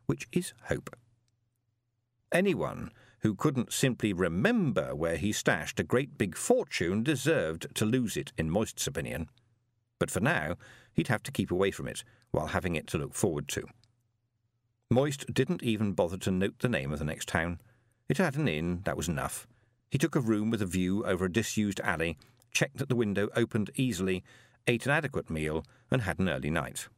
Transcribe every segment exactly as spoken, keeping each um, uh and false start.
which is hope. Anyone who couldn't simply remember where he stashed a great big fortune deserved to lose it, in Moist's opinion. But for now, he'd have to keep away from it, while having it to look forward to. Moist didn't even bother to note the name of the next town. It had an inn, that was enough. He took a room with a view over a disused alley, checked that the window opened easily, ate an adequate meal, and had an early night.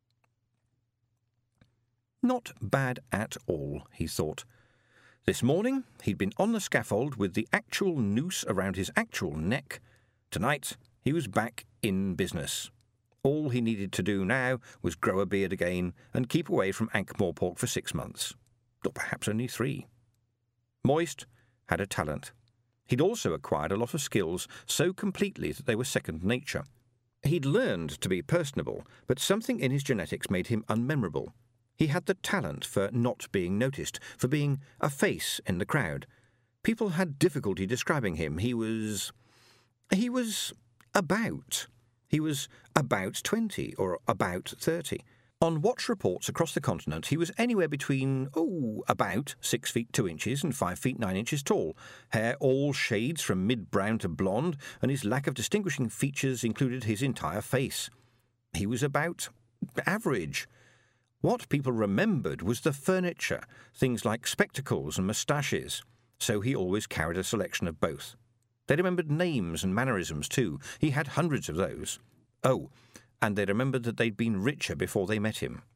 Not bad at all, he thought. This morning, he'd been on the scaffold with the actual noose around his actual neck. Tonight, he was back in business. All he needed to do now was grow a beard again and keep away from Ankh-Morpork for six months. Or perhaps only three. Moist had a talent. He'd also acquired a lot of skills so completely that they were second nature. He'd learned to be personable, but something in his genetics made him unmemorable. He had the talent for not being noticed, for being a face in the crowd. People had difficulty describing him. He was... he was about. He was about twenty, or about thirty. On watch reports across the continent, he was anywhere between, oh, about six feet two inches and five feet nine inches tall, hair all shades from mid-brown to blonde, and his lack of distinguishing features included his entire face. He was about average. What people remembered was the furniture, things like spectacles and moustaches, so he always carried a selection of both. They remembered names and mannerisms too. He had hundreds of those. Oh, and they remembered that they'd been richer before they met him.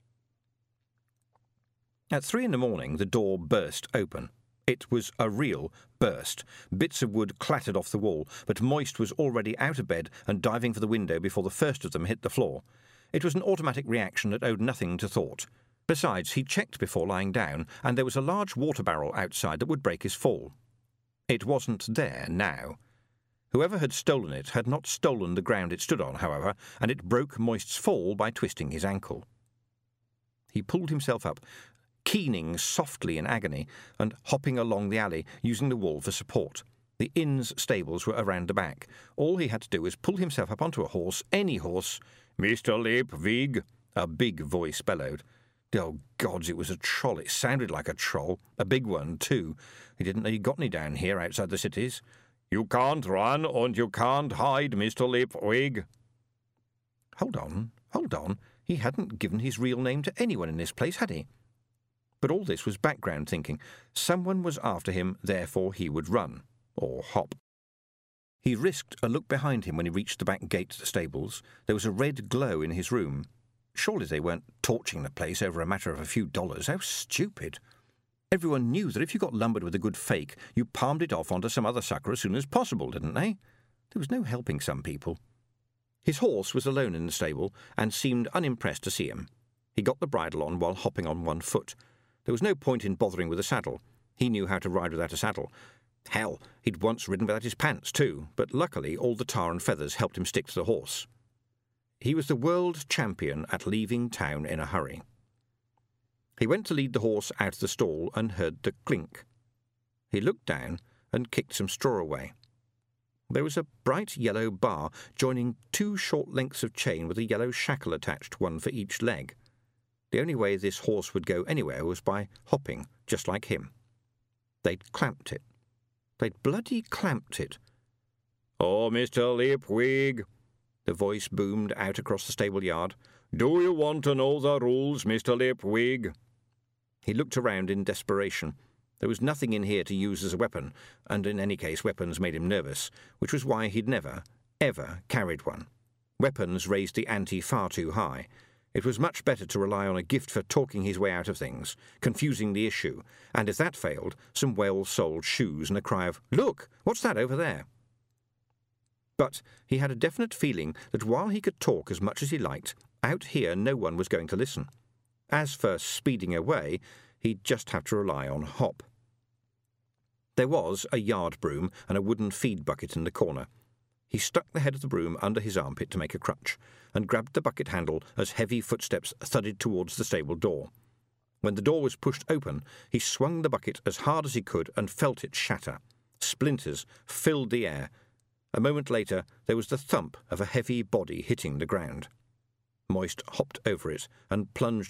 At three in the morning, the door burst open. It was a real burst. Bits of wood clattered off the wall, but Moist was already out of bed and diving for the window before the first of them hit the floor. It was an automatic reaction that owed nothing to thought. Besides, he checked before lying down, and there was a large water barrel outside that would break his fall. It wasn't there now. Whoever had stolen it had not stolen the ground it stood on, however, and it broke Moist's fall by twisting his ankle. He pulled himself up, keening softly in agony, and hopping along the alley, using the wall for support. The inn's stables were around the back. All he had to do was pull himself up onto a horse, any horse. "Mister Leipwig," a big voice bellowed. Oh, gods, it was a troll. It sounded like a troll. A big one, too. He didn't know he'd got any down here outside the cities. "You can't run and you can't hide, Mister Leipwig." Hold on, hold on. He hadn't given his real name to anyone in this place, had he? But all this was background thinking. Someone was after him, therefore he would run. Or hop. He risked a look behind him when he reached the back gate to the stables. There was a red glow in his room. Surely they weren't torching the place over a matter of a few dollars. How stupid. Everyone knew that if you got lumbered with a good fake, you palmed it off onto some other sucker as soon as possible, didn't they? There was no helping some people. His horse was alone in the stable and seemed unimpressed to see him. He got the bridle on while hopping on one foot. There was no point in bothering with a saddle. He knew how to ride without a saddle. Hell, he'd once ridden without his pants too, but luckily all the tar and feathers helped him stick to the horse. He was the world champion at leaving town in a hurry. He went to lead the horse out of the stall and heard the clink. He looked down and kicked some straw away. There was a bright yellow bar joining two short lengths of chain with a yellow shackle attached, one for each leg. The only way this horse would go anywhere was by hopping, just like him. They'd clamped it. They'd bloody clamped it. "Oh, Mister Leipwig," the voice boomed out across the stable yard. "Do you want to know the rules, Mister Leipwig?" He looked around in desperation. There was nothing in here to use as a weapon, and in any case weapons made him nervous, which was why he'd never, ever carried one. Weapons raised the ante far too high. It was much better to rely on a gift for talking his way out of things, confusing the issue, and if that failed, some well-soled shoes and a cry of, "Look, what's that over there?" But he had a definite feeling that while he could talk as much as he liked, out here no one was going to listen. As for speeding away, he'd just have to rely on hop. There was a yard broom and a wooden feed bucket in the corner. He stuck the head of the broom under his armpit to make a crutch, and grabbed the bucket handle as heavy footsteps thudded towards the stable door. When the door was pushed open, he swung the bucket as hard as he could and felt it shatter. Splinters filled the air. A moment later, there was the thump of a heavy body hitting the ground. Moist hopped over it and plunged